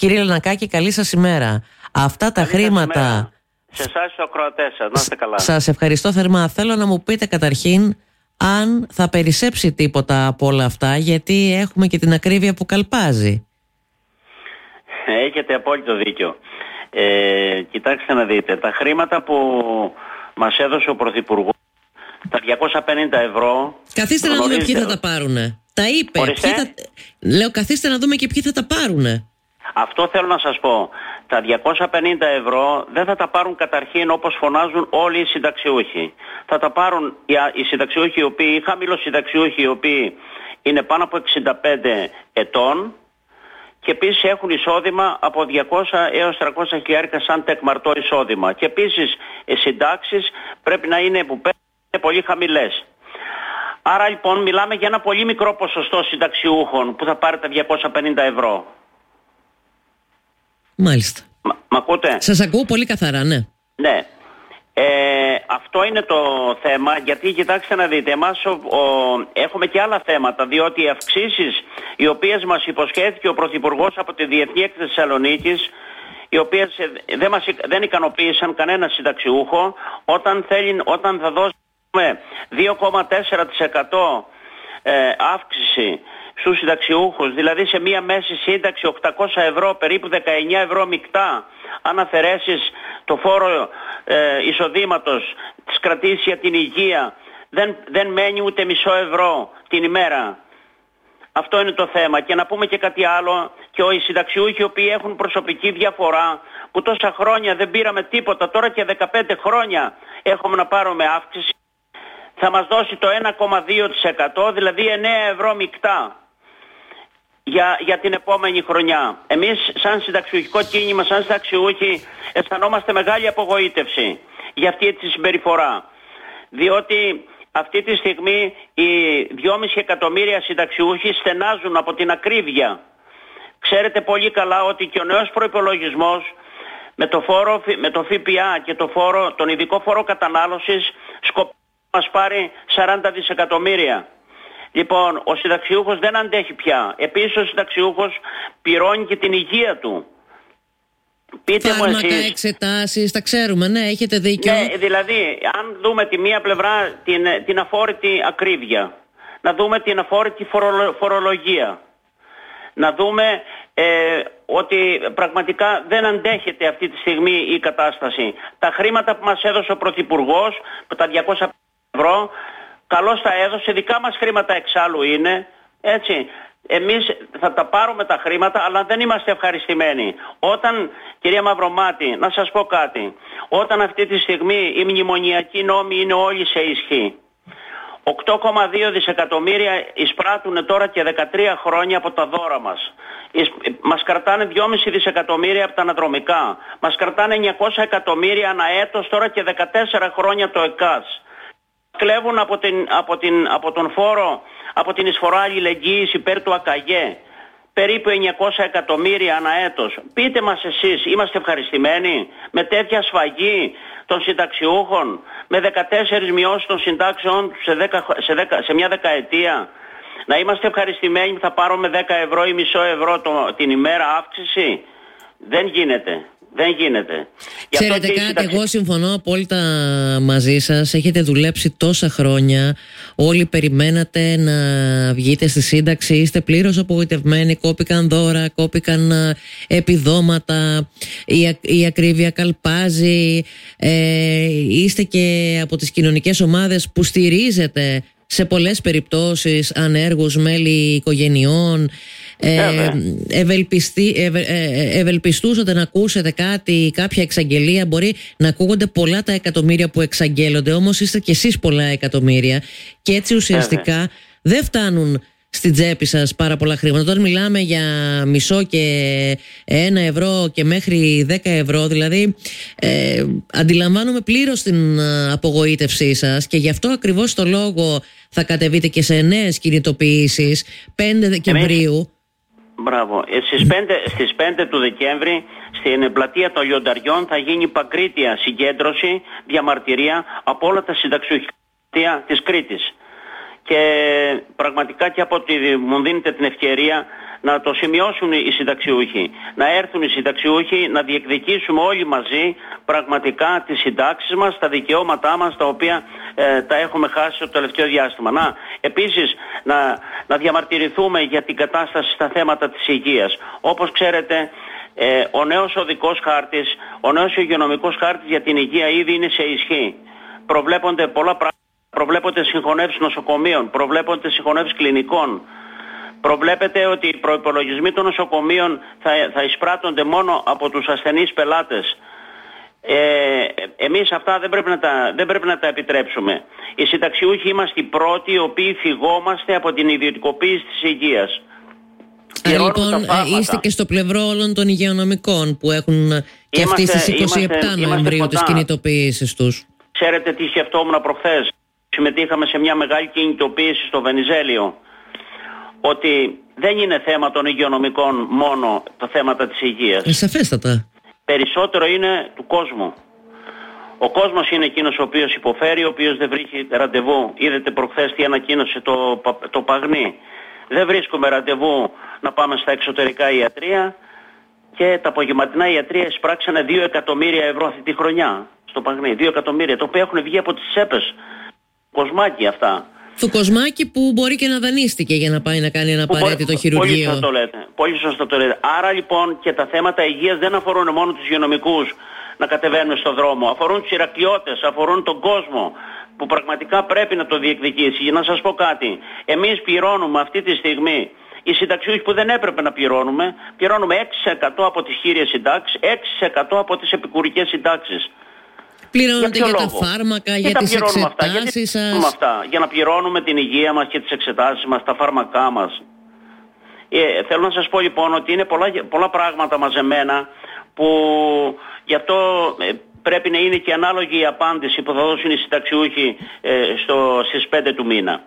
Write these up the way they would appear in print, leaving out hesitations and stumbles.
Κύριε Λανακάκη, καλή σας ημέρα. Αυτά τα χρήματα... Σε εσάς τους ακροατές σας, να είστε καλά. Σας ευχαριστώ θερμά. Θέλω να μου πείτε καταρχήν αν θα περισσέψει τίποτα από όλα αυτά, γιατί έχουμε και την ακρίβεια που καλπάζει. Έχετε απόλυτο δίκιο. Κοιτάξτε να δείτε, τα χρήματα που μας έδωσε ο Πρωθυπουργός, τα 250 ευρώ... Καθίστε να δούμε ποιοι θα τα πάρουνε. Τα είπε. Λέω καθίστε να δούμε και ποιοι θα τα πάρουνε. Αυτό θέλω να σας πω. Τα 250 ευρώ δεν θα τα πάρουν καταρχήν όπως φωνάζουν όλοι οι συνταξιούχοι. Θα τα πάρουν οι συνταξιούχοι, οι χαμηλοσυνταξιούχοι, οι οποίοι είναι πάνω από 65 ετών και επίσης έχουν εισόδημα από 200 έως 300 χιλιάρικα σαν τεκμαρτό εισόδημα. Και επίσης οι συντάξεις πρέπει να είναι που είναι πολύ χαμηλές. Άρα λοιπόν μιλάμε για ένα πολύ μικρό ποσοστό συνταξιούχων που θα πάρει τα 250 ευρώ. Μάλιστα. Μ' ακούτε? Σας ακούω πολύ καθαρά, ναι. Ναι. Αυτό είναι το θέμα, γιατί κοιτάξτε να δείτε, εμάς έχουμε και άλλα θέματα, διότι οι αυξήσεις οι οποίες μας υποσχέθηκε ο Πρωθυπουργός από τη Διεθνή Έκθεση Θεσσαλονίκης, οι οποίες δεν ικανοποίησαν κανένα συνταξιούχο, όταν θα δώσουμε 2,4% αύξηση στους συνταξιούχους, δηλαδή σε μία μέση σύνταξη 800 ευρώ, περίπου 19 ευρώ μεικτά, αν αφαιρέσεις το φόρο εισοδήματος, τις κρατήσεις για την υγεία, δεν μένει ούτε μισό ευρώ την ημέρα. Αυτό είναι το θέμα. Και να πούμε και κάτι άλλο, και οι συνταξιούχοι οι οποίοι έχουν προσωπική διαφορά, που τόσα χρόνια δεν πήραμε τίποτα, τώρα και 15 χρόνια έχουμε να πάρουμε αύξηση, θα μας δώσει το 1,2%, δηλαδή 9 ευρώ μεικτά για την επόμενη χρονιά. Εμείς σαν συνταξιούχικό κίνημα, σαν συνταξιούχοι, αισθανόμαστε μεγάλη απογοήτευση για αυτή τη συμπεριφορά. Διότι αυτή τη στιγμή οι 2,5 εκατομμύρια συνταξιούχοι στενάζουν από την ακρίβεια. Ξέρετε πολύ καλά ότι και ο νέος προϋπολογισμός με το ΦΠΑ και τον ειδικό φόρο κατανάλωσης σκοπεύει να μας πάρει 40 δισεκατομμύρια. Λοιπόν, ο συνταξιούχος δεν αντέχει πια. Επίσης ο συνταξιούχος πληρώνει και την υγεία του. Πείτε μου εσείς. Εξετάσεις, τα ξέρουμε, ναι, έχετε δίκιο. Ναι, δηλαδή, αν δούμε τη μία πλευρά την αφόρητη ακρίβεια, να δούμε την αφόρητη φορολογία, να δούμε ότι πραγματικά δεν αντέχεται αυτή τη στιγμή η κατάσταση. Τα χρήματα που μας έδωσε ο Πρωθυπουργός, τα 200 ευρώ, καλώς τα έδωσε, δικά μας χρήματα εξάλλου είναι, έτσι. Εμείς θα τα πάρουμε τα χρήματα, αλλά δεν είμαστε ευχαριστημένοι. Όταν, κυρία Μαυρομάτη, να σας πω κάτι, όταν αυτή τη στιγμή οι μνημονιακοί νόμοι είναι όλοι σε ισχύ, 8,2 δισεκατομμύρια εισπράττουν τώρα και 13 χρόνια από τα δώρα μας. Μας κρατάνε 2,5 δισεκατομμύρια από τα αναδρομικά. Μας κρατάνε 900 εκατομμύρια ανά έτος τώρα και 14 χρόνια το ΕΚΑΣ. Κλέβουν από τον φόρο, από την εισφορά αλληλεγγύης υπέρ του ΑΚΑΓΕ, περίπου 900 εκατομμύρια ανά έτος. Πείτε μας εσείς, είμαστε ευχαριστημένοι με τέτοια σφαγή των συνταξιούχων, με 14 μειώσεις των συντάξεων σε μια δεκαετία? Να είμαστε ευχαριστημένοι που θα πάρουμε 10 ευρώ ή μισό ευρώ την ημέρα αύξηση? Δεν γίνεται. Δεν γίνεται. Ξέρετε κάτι, εγώ συμφωνώ απόλυτα μαζί σας. Έχετε δουλέψει τόσα χρόνια. Όλοι περιμένατε να βγείτε στη σύνταξη. Είστε πλήρως απογοητευμένοι. Κόπηκαν δώρα, κόπηκαν επιδόματα. Η ακρίβεια καλπάζει. Είστε και από τις κοινωνικές ομάδες που στηρίζετε σε περιπτώσεις ανέργους μέλη οικογενειών. Ευελπιστούσατε να ακούσετε κάποια εξαγγελία. Μπορεί να ακούγονται πολλά τα εκατομμύρια που εξαγγέλλονται, όμως είστε κι εσείς πολλά εκατομμύρια και έτσι ουσιαστικά δεν φτάνουν στην τσέπη σας πάρα πολλά χρήματα. Όταν μιλάμε για μισό και 1 ευρώ και μέχρι 10 ευρώ, δηλαδή αντιλαμβάνομαι πλήρως την απογοήτευσή σας και γι' αυτό ακριβώς το λόγο θα κατεβείτε και σε νέες κινητοποιήσεις 5 Δεκεμβρίου. Μπράβο. Στις 5 του Δεκέμβρη στην πλατεία των Λιονταριών θα γίνει παγκρίτια συγκέντρωση, διαμαρτυρία από όλα τα συνταξιούχικά της Κρήτης. Και πραγματικά και από ότι μου δίνετε την ευκαιρία να το σημειώσουν οι συνταξιούχοι, να έρθουν οι συνταξιούχοι, να διεκδικήσουμε όλοι μαζί πραγματικά τις συντάξεις μας, τα δικαιώματά μας τα οποία τα έχουμε χάσει το τελευταίο διάστημα. Επίσης να διαμαρτυρηθούμε για την κατάσταση στα θέματα της υγείας. Όπως ξέρετε, ο νέος οδικός χάρτης, ο νέος υγειονομικός χάρτης για την υγεία ήδη είναι σε ισχύ. Προβλέπονται πολλά πράγματα. Προβλέπονται συγχωνεύσεις νοσοκομείων, προβλέπονται συγχωνεύσεις κλινικών. Προβλέπεται ότι οι προϋπολογισμοί των νοσοκομείων θα εισπράττονται μόνο από τους ασθενείς πελάτες. Εμείς αυτά δεν πρέπει να τα επιτρέψουμε. Οι συνταξιούχοι είμαστε οι πρώτοι οι οποίοι φυγόμαστε από την ιδιωτικοποίηση της υγείας. Λοιπόν, είστε και στο πλευρό όλων των υγειονομικών που έχουν και αυτοί στις 27 Νοεμβρίου τις κινητοποιήσεις τους. Ξέρετε τι σκεφτόμουν προχθές? Συμμετείχαμε σε μια μεγάλη κινητοποίηση στο Βενιζέλιο, ότι δεν είναι θέμα των υγειονομικών μόνο τα θέματα της υγείας. Σαφέστατα. Περισσότερο είναι του κόσμου. Ο κόσμος είναι εκείνος ο οποίος υποφέρει, ο οποίος δεν βρίσκει ραντεβού. Είδατε προχθές τι ανακοίνωσε το Παγνί. Δεν βρίσκουμε ραντεβού να πάμε στα εξωτερικά ιατρεία και τα απογευματινά ιατρεία εισπράξανε 2 εκατομμύρια ευρώ αυτή τη χρονιά στο Παγνί. 2 εκατομμύρια, τα οποία έχουν βγει από τις τσέπες. Κοσμάκι αυτά. Το Κοσμάκι που μπορεί και να δανείστηκε για να πάει να κάνει ένα απαραίτητο χειρουργείο. Πολύ σωστά το λέτε. Πολύ σωστά το λέτε. Άρα λοιπόν και τα θέματα υγείας δεν αφορούν μόνο τους υγειονομικούς να κατεβαίνουν στον δρόμο. Αφορούν τους Ηρακλειώτες, αφορούν τον κόσμο που πραγματικά πρέπει να το διεκδικήσει. Για να σας πω κάτι. Εμείς πληρώνουμε αυτή τη στιγμή, οι συνταξιούχοι που δεν έπρεπε να πληρώνουμε 6% από τις χείριες συντάξεις, 6% από τις επικουρικές συντάξεις. Πληρώνετε για τα φάρμακα, για τις εξετάσεις σας. Για να πληρώνουμε την υγεία μας και τις εξετάσεις μας, τα φάρμακά μας. Θέλω να σας πω λοιπόν ότι είναι πολλά πράγματα μαζεμένα που γι' αυτό πρέπει να είναι και ανάλογη η απάντηση που θα δώσουν οι συνταξιούχοι στις 5 του μήνα.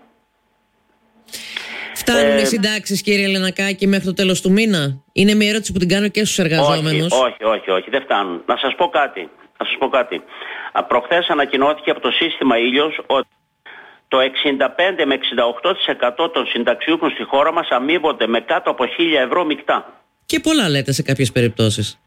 Φτάνουν οι συντάξεις, κύριε Λενακάκη, μέχρι το τέλος του μήνα? Είναι μια ερώτηση που την κάνω και στους εργαζόμενους. Όχι, δεν φτάνουν. Να σας πω κάτι. Προχθές ανακοινώθηκε από το σύστημα Ήλιος ότι το 65 με 68% των συνταξιούχων στη χώρα μας αμείβονται με κάτω από 1.000 ευρώ μεικτά. Και πολλά λέτε σε κάποιες περιπτώσεις.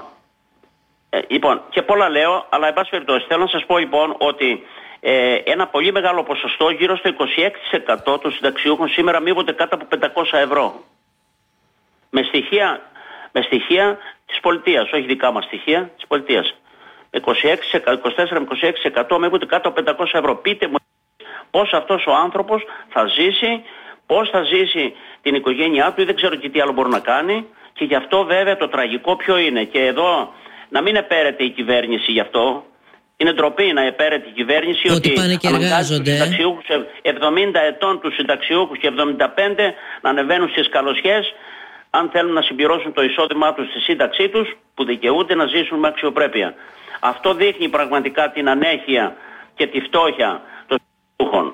Λοιπόν, και πολλά λέω, αλλά εν πάση περιπτώσει θέλω να σας πω λοιπόν ότι ένα πολύ μεγάλο ποσοστό, γύρω στο 26% των συνταξιούχων σήμερα αμείβονται κάτω από 500 ευρώ. Με στοιχεία της πολιτείας, όχι δικά μας στοιχεία, της πολιτείας. 24 με 26% αμείβονται κάτω από 500 ευρώ. Πείτε μου πώς αυτός ο άνθρωπος θα ζήσει, πώς θα ζήσει την οικογένειά του, ή δεν ξέρω και τι άλλο μπορεί να κάνει. Και γι' αυτό βέβαια το τραγικό ποιο είναι? Και εδώ να μην επέρεται η κυβέρνηση γι' αυτό. Είναι ντροπή να επέρεται η κυβέρνηση ότι πάνε και εργάζονται. 70 ετών τους συνταξιούχους και 75 να ανεβαίνουν στις καλοσιές αν θέλουν να συμπληρώσουν το εισόδημά τους στη σύνταξή τους που δικαιούνται να ζήσουν με αξιοπρέπεια. Αυτό δείχνει πραγματικά την ανέχεια και τη φτώχεια των συνταξιούχων.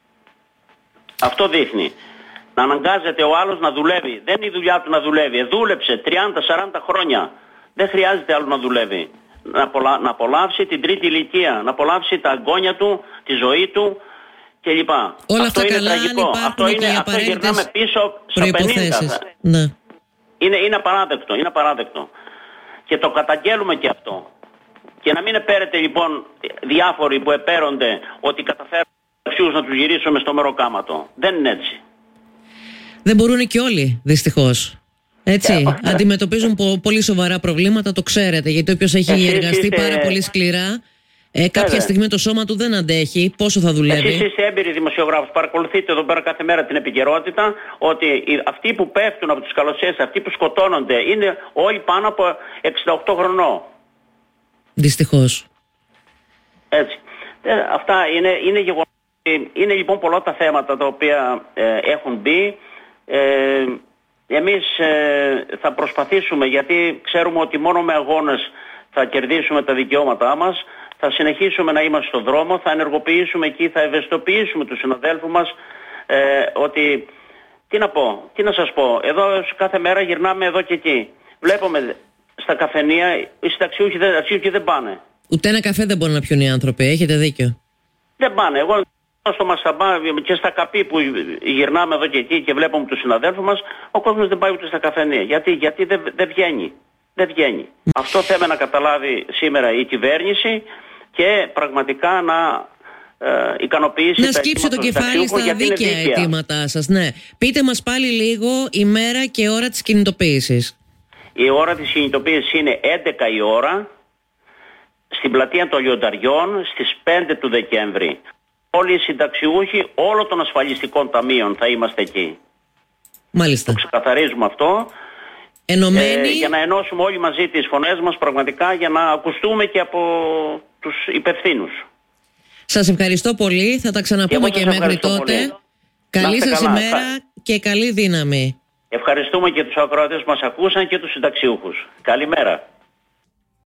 Αυτό δείχνει. Να αναγκάζεται ο άλλος να δουλεύει. Δεν είναι η δουλειά του να δουλεύει. Δούλεψε 30-40 χρόνια. Δεν χρειάζεται άλλο να δουλεύει. Να απολαύσει την τρίτη ηλικία. Να απολαύσει τα αγγόνια του, τη ζωή του κλπ. Όλα αυτό αυτά είναι καλά, τραγικό. Αυτό γυρνάμε πίσω στα 50. Ναι. Είναι απαράδεκτο. Και το καταγγέλουμε και αυτό. Και να μην επέρετε λοιπόν διάφοροι που επέρονται ότι καταφέρουν να τους γυρίσουμε στο μεροκάματο. Δεν είναι έτσι. Δεν μπορούν και όλοι, δυστυχώς. Έτσι, αντιμετωπίζουν πολύ σοβαρά προβλήματα, το ξέρετε, γιατί όποιος έχει εργαστεί πάρα πολύ σκληρά, κάποια στιγμή το σώμα του δεν αντέχει, πόσο θα δουλεύει. Εσείς είστε έμπειροι δημοσιογράφος, παρακολουθείτε εδώ πέρα κάθε μέρα την επικαιρότητα, ότι αυτοί που πέφτουν από τους καλοσιές, αυτοί που σκοτώνονται, είναι όλοι πάνω από 68 χρονών. Δυστυχώς. Έτσι. Αυτά είναι γεγονότα. Είναι λοιπόν πολλά τα θέματα τα οποία έχουν μπει. Εμείς θα προσπαθήσουμε, γιατί ξέρουμε ότι μόνο με αγώνες θα κερδίσουμε τα δικαιώματά μας. Θα συνεχίσουμε να είμαστε στον δρόμο, θα ενεργοποιήσουμε εκεί, θα ευαισθητοποιήσουμε τους συναδέλφους μας ότι, τι να σας πω, εδώ κάθε μέρα γυρνάμε εδώ και εκεί. Βλέπουμε στα καφενεία, οι συνταξιούχοι δεν πάνε. Ούτε ένα καφέ δεν μπορούν να πιούν οι άνθρωποι, έχετε δίκιο. Δεν πάνε. Εγώ στο Μασαμπά και στα καπί που γυρνάμε εδώ και εκεί και βλέπουμε τους συναδέλφους μας, ο κόσμος δεν πάει ούτε στα καφενεία. Γιατί δεν βγαίνει. Δεν βγαίνει. Αυτό θέλει να καταλάβει σήμερα η κυβέρνηση και πραγματικά να ικανοποιήσει να σκύψει το κεφάλι στα δίκαια αιτήματά σας. Ναι. Πείτε μας πάλι λίγο ημέρα και ώρα της κινητοποίησης. Η ώρα της κινητοποίησης είναι 11 η ώρα στην πλατεία των Λιονταριών στις 5 του Δεκέμβρη. Όλοι οι συνταξιούχοι όλων των ασφαλιστικών ταμείων θα είμαστε εκεί. Μάλιστα. Το ξεκαθαρίζουμε αυτό. Ενωμένοι. Για να ενώσουμε όλοι μαζί τις φωνές μας πραγματικά, για να ακουστούμε και από τους υπευθύνους. Σας ευχαριστώ πολύ. Θα τα ξαναπούμε και μέχρι τότε. Πολύ. Καλή σας ημέρα και καλή δύναμη. Ευχαριστούμε και τους ακροατές που μας ακούσαν και τους συνταξιούχους. Καλημέρα.